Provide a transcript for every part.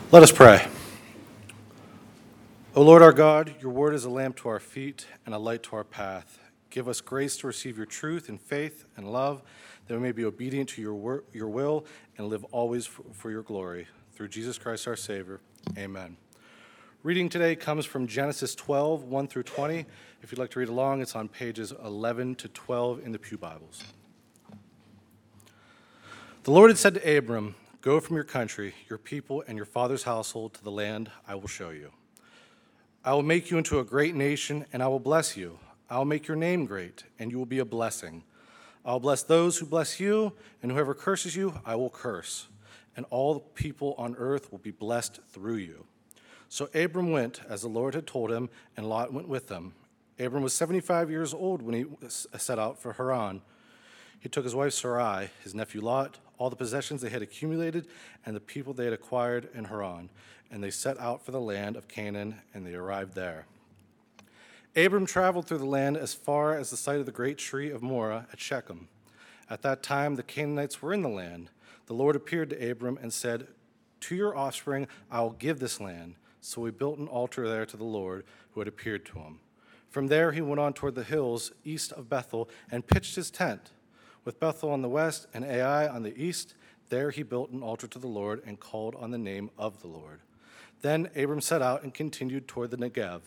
Let us pray. O Lord our God, your word is a lamp to our feet and a light to our path. Give us grace to receive your truth in faith and love, that we may be obedient to your will and live always for your glory. Through Jesus Christ our Savior, amen. Reading today comes from Genesis 12, 1 through 20. If you'd like to read along, it's on pages 11 to 12 in the Pew Bibles. The Lord had said to Abram, "Go from your country, your people, and your father's household to the land I will show you. I will make you into a great nation, and I will bless you. I will make your name great, and you will be a blessing. I will bless those who bless you, and whoever curses you, I will curse. And all the people on earth will be blessed through you." So Abram went, as the Lord had told him, and Lot went with him. Abram was 75 years old when he set out for Haran. He took his wife Sarai, his nephew Lot, all the possessions they had accumulated, and the people they had acquired in Haran, and they set out for the land of Canaan, and they arrived there. Abram traveled through the land as far as the site of the great tree of Moreh at Shechem. At that time, the Canaanites were in the land. The Lord appeared to Abram and said, "To your offspring I will give this land." So he built an altar there to the Lord who had appeared to him. From there he went on toward the hills east of Bethel and pitched his tent. With Bethel on the west and Ai on the east, there he built an altar to the Lord and called on the name of the Lord. Then Abram set out and continued toward the Negev.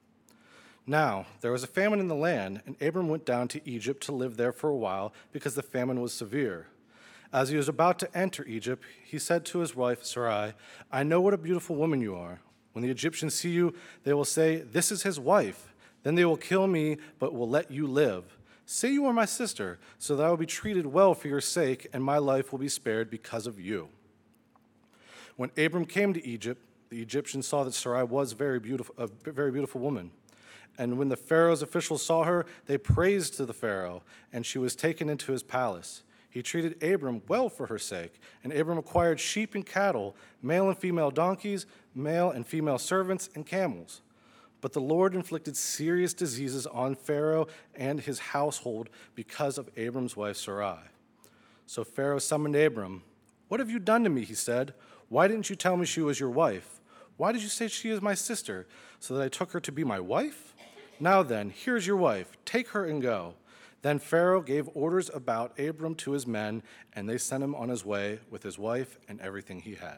Now there was a famine in the land, and Abram went down to Egypt to live there for a while because the famine was severe. As he was about to enter Egypt, he said to his wife Sarai, "I know what a beautiful woman you are. When the Egyptians see you, they will say, 'This is his wife.' Then they will kill me, but will let you live. Say you are my sister, so that I will be treated well for your sake, and my life will be spared because of you." When Abram came to Egypt, the Egyptians saw that Sarai was a very beautiful woman. And when the Pharaoh's officials saw her, they praised to the Pharaoh, and she was taken into his palace. He treated Abram well for her sake, and Abram acquired sheep and cattle, male and female donkeys, male and female servants, and camels. But the Lord inflicted serious diseases on Pharaoh and his household because of Abram's wife Sarai. So Pharaoh summoned Abram. "What have you done to me?" he said. "Why didn't you tell me she was your wife? Why did you say she is my sister, so that I took her to be my wife? Now then, here's your wife. Take her and go." Then Pharaoh gave orders about Abram to his men, and they sent him on his way with his wife and everything he had.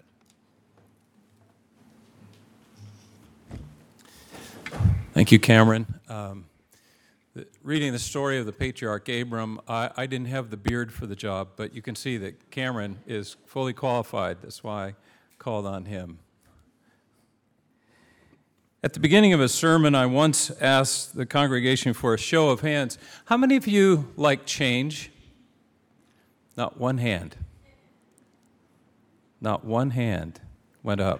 Thank you, Cameron. Reading the story of the patriarch Abram, I didn't have the beard for the job, but you can see that Cameron is fully qualified. That's why I called on him. At the beginning of a sermon, I once asked the congregation for a show of hands. How many of you like change? Not one hand. Not one hand went up.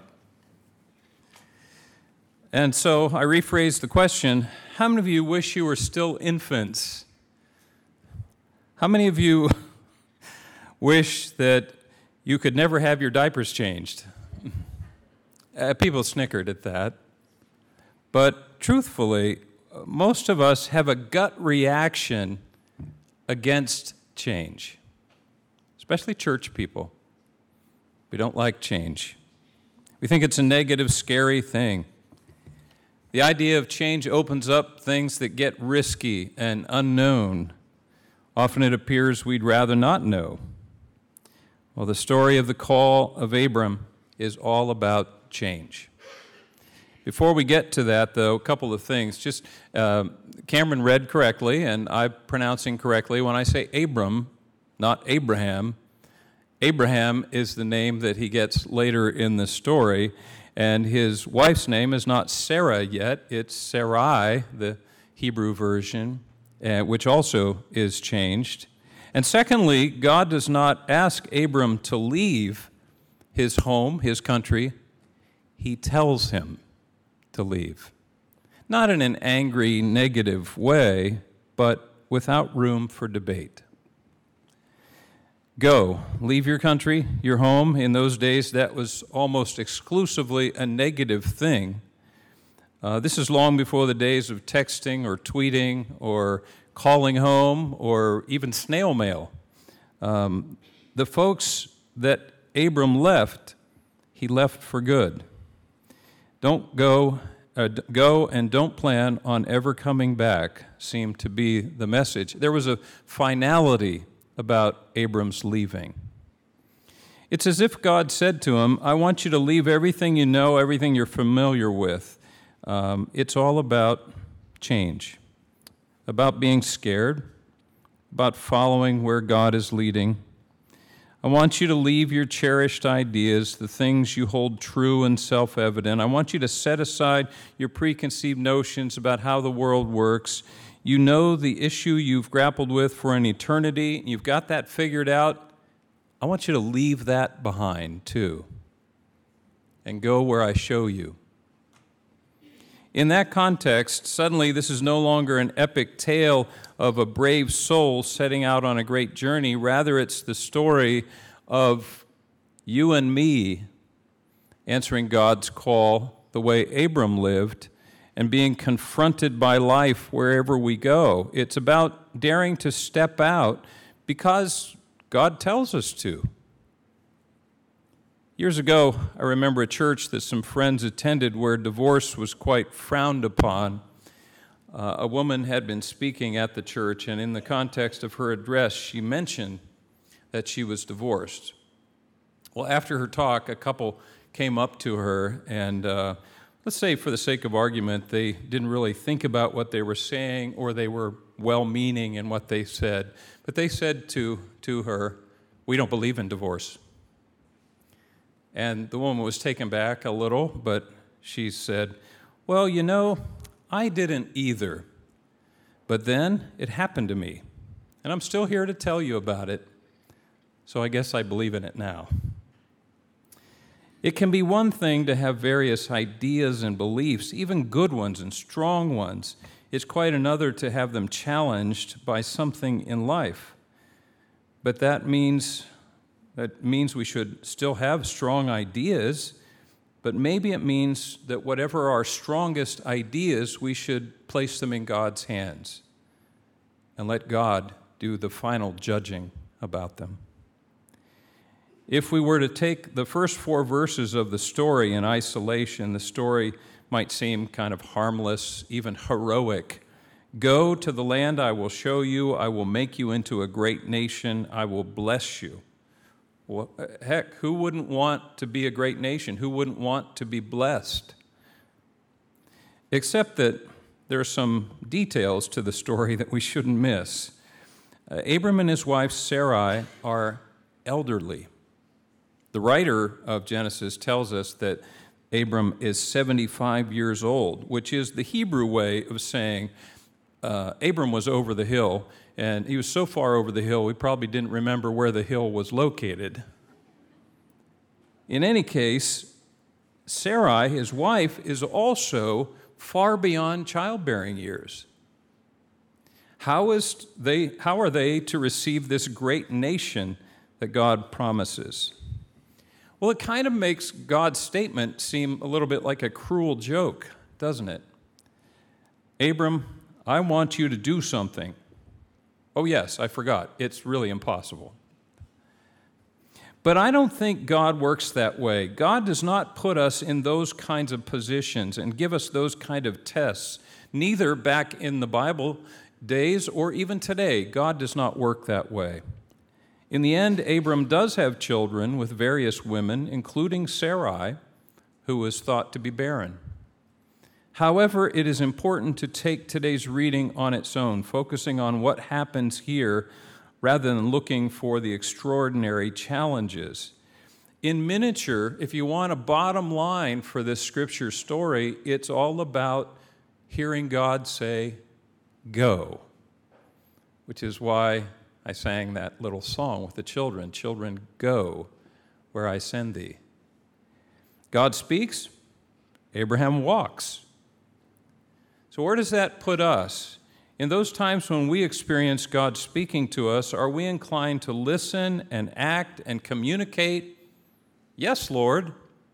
And so I rephrased the question, how many of you wish you were still infants? How many of you wish that you could never have your diapers changed? People snickered at that. But truthfully, most of us have a gut reaction against change, especially church people. We don't like change. We think it's a negative, scary thing. The idea of change opens up things that get risky and unknown. Often it appears we'd rather not know. Well, the story of the call of Abram is all about change. Before we get to that, though, a couple of things. Just Cameron read correctly, and I'm pronouncing correctly. When I say Abram, not Abraham, Abraham is the name that he gets later in the story. And his wife's name is not Sarah yet, it's Sarai, the Hebrew version, which also is changed. And secondly, God does not ask Abram to leave his home, his country. He tells him to leave. Not in an angry, negative way, but without room for debate. Go, leave your country, your home. In those days, that was almost exclusively a negative thing. This is long before the days of texting or tweeting or calling home or even snail mail. The folks that Abram left, he left for good. Don't go and don't plan on ever coming back seemed to be the message. There was a finality about Abram's leaving. It's as if God said to him, I want you to leave everything you know, everything you're familiar with. It's all about change, about being scared, about following where God is leading. I want you to leave your cherished ideas, the things you hold true and self-evident. I want you to set aside your preconceived notions about how the world works. You know the issue you've grappled with for an eternity. You've got that figured out. I want you to leave that behind, too, and go where I show you. In that context, suddenly this is no longer an epic tale of a brave soul setting out on a great journey. Rather, it's the story of you and me answering God's call the way Abram lived and being confronted by life wherever we go. It's about daring to step out because God tells us to. Years ago, I remember a church that some friends attended where divorce was quite frowned upon. A woman had been speaking at the church, and in the context of her address, she mentioned that she was divorced. Well, after her talk, a couple came up to her, and let's say for the sake of argument, they didn't really think about what they were saying, or they were well-meaning in what they said. But they said to her, "We don't believe in divorce." And the woman was taken back a little, but she said, "Well, you know, I didn't either. But then it happened to me, and I'm still here to tell you about it, so I guess I believe in it now." It can be one thing to have various ideas and beliefs, even good ones and strong ones. It's quite another to have them challenged by something in life. But that means we should still have strong ideas, but maybe it means that whatever our strongest ideas, we should place them in God's hands and let God do the final judging about them. If we were to take the first 4 verses of the story in isolation, the story might seem kind of harmless, even heroic. Go to the land I will show you. I will make you into a great nation. I will bless you. Well, heck, who wouldn't want to be a great nation? Who wouldn't want to be blessed? Except that there are some details to the story that we shouldn't miss. Abram and his wife Sarai are elderly. The writer of Genesis tells us that Abram is 75 years old, which is the Hebrew way of saying Abram was over the hill, and he was so far over the hill, we probably didn't remember where the hill was located. In any case, Sarai, his wife, is also far beyond childbearing years. How are they to receive this great nation that God promises? Well, it kind of makes God's statement seem a little bit like a cruel joke, doesn't it? Abram, I want you to do something. Oh, yes, I forgot. It's really impossible. But I don't think God works that way. God does not put us in those kinds of positions and give us those kind of tests. Neither back in the Bible days or even today, God does not work that way. In the end, Abram does have children with various women, including Sarai, who was thought to be barren. However, it is important to take today's reading on its own, focusing on what happens here rather than looking for the extraordinary challenges. In miniature, if you want a bottom line for this scripture story, it's all about hearing God say, "Go," which is why I sang that little song with the children. Children, go where I send thee. God speaks, Abraham walks. So where does that put us? In those times when we experience God speaking to us, are we inclined to listen and act and communicate, "Yes, Lord"?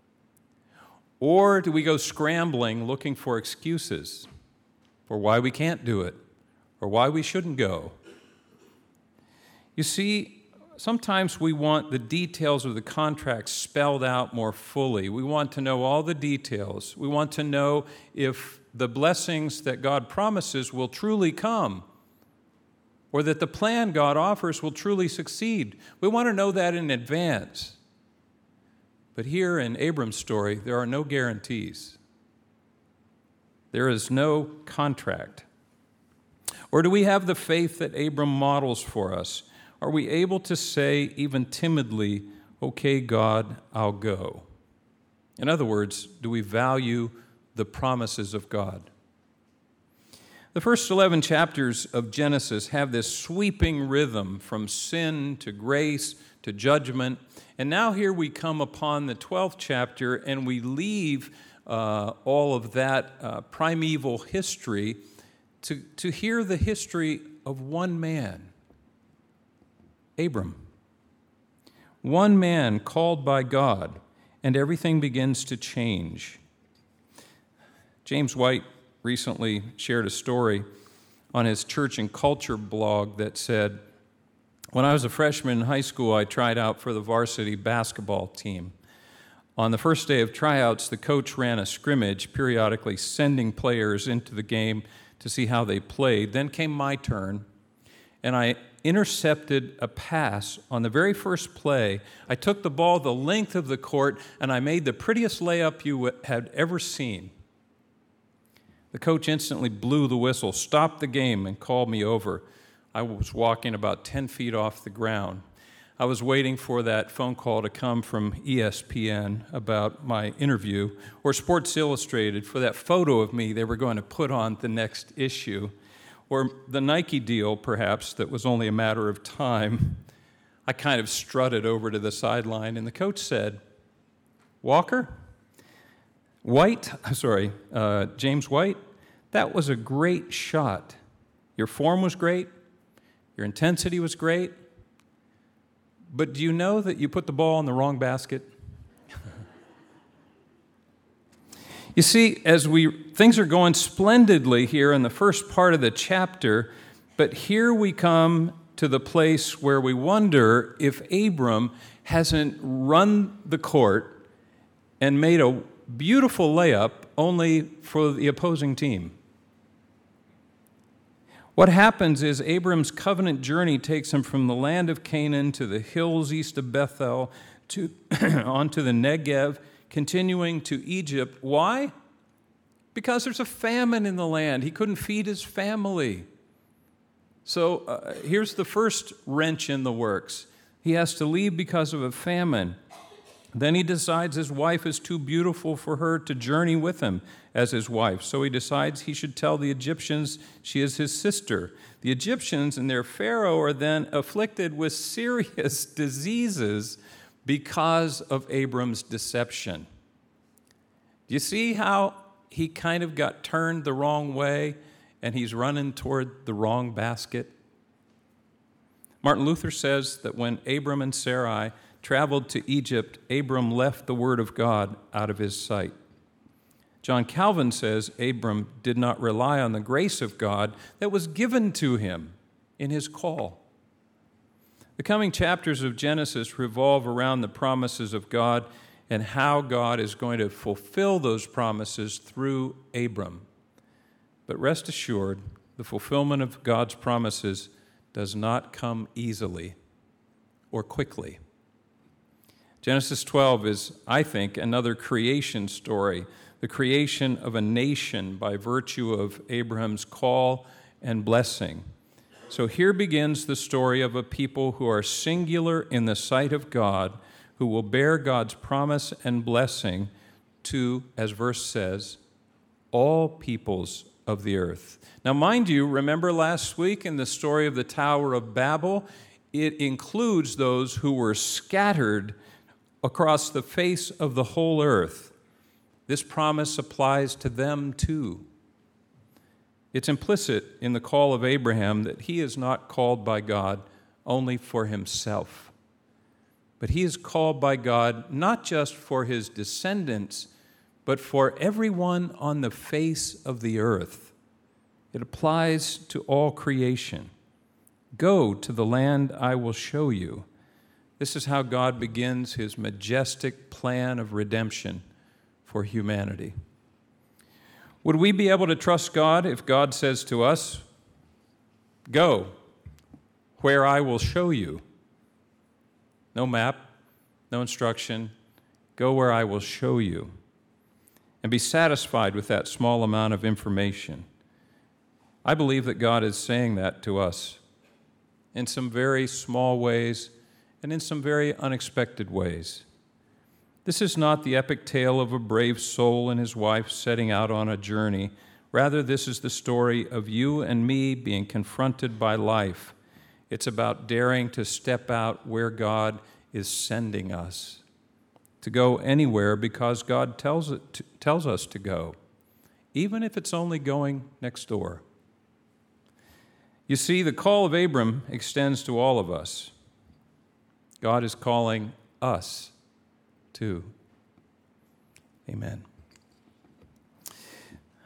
Or do we go scrambling looking for excuses for why we can't do it or why we shouldn't go? You see, Sometimes we want the details of the contract spelled out more fully. We want to know all the details. We want to know if the blessings that God promises will truly come, or that the plan God offers will truly succeed. We want to know that in advance. But here in Abram's story, there are no guarantees. There is no contract. Or do we have the faith that Abram models for us? Are we able to say, even timidly, okay, God, I'll go? In other words, do we value the promises of God? The first 11 chapters of Genesis have this sweeping rhythm from sin to grace to judgment. And now here we come upon the 12th chapter and we leave all of that primeval history to hear the history of one man, Abram. One man called by God, and everything begins to change. James White recently shared a story on his church and culture blog that said, when I was a freshman in high school, I tried out for the varsity basketball team. On the first day of tryouts, the coach ran a scrimmage, periodically sending players into the game to see how they played. Then came my turn, and I intercepted a pass on the very first play. I took the ball the length of the court, and I made the prettiest layup you had ever seen. The coach instantly blew the whistle, stopped the game, and called me over. I was walking about 10 feet off the ground. I was waiting for that phone call to come from ESPN about my interview, or Sports Illustrated for that photo of me they were going to put on the next issue, or the Nike deal, perhaps, that was only a matter of time. I kind of strutted over to the sideline, and the coach said, James White, that was a great shot. Your form was great. Your intensity was great. But do you know that you put the ball in the wrong basket? You see, things are going splendidly here in the first part of the chapter, but here we come to the place where we wonder if Abram hasn't run the court and made a beautiful layup only for the opposing team. What happens is Abram's covenant journey takes him from the land of Canaan to the hills east of Bethel onto the Negev, continuing to Egypt. Why? Because there's a famine in the land. He couldn't feed his family. So here's the first wrench in the works. He has to leave because of a famine. Then he decides his wife is too beautiful for her to journey with him as his wife. So he decides he should tell the Egyptians she is his sister. The Egyptians and their pharaoh are then afflicted with serious diseases because of Abram's deception. Do you see how he kind of got turned the wrong way and he's running toward the wrong basket? Martin Luther says that when Abram and Sarai traveled to Egypt, Abram left the word of God out of his sight. John Calvin says Abram did not rely on the grace of God that was given to him in his call. The coming chapters of Genesis revolve around the promises of God and how God is going to fulfill those promises through Abram. But rest assured, the fulfillment of God's promises does not come easily or quickly. Genesis 12 is, I think, another creation story, the creation of a nation by virtue of Abraham's call and blessing. So here begins the story of a people who are singular in the sight of God, who will bear God's promise and blessing to, as verse says, all peoples of the earth. Now, mind you, remember last week in the story of the Tower of Babel, it includes those who were scattered across the face of the whole earth. This promise applies to them too. It's implicit in the call of Abraham that he is not called by God only for himself, but he is called by God not just for his descendants, but for everyone on the face of the earth. It applies to all creation. Go to the land I will show you. This is how God begins his majestic plan of redemption for humanity. Would we be able to trust God if God says to us, "Go where I will show you"? No map, no instruction. Go where I will show you. And be satisfied with that small amount of information. I believe that God is saying that to us in some very small ways and in some very unexpected ways. This is not the epic tale of a brave soul and his wife setting out on a journey. Rather, this is the story of you and me being confronted by life. It's about daring to step out where God is sending us, to go anywhere because God tells us to go, even if it's only going next door. You see, the call of Abram extends to all of us. God is calling us too. Amen.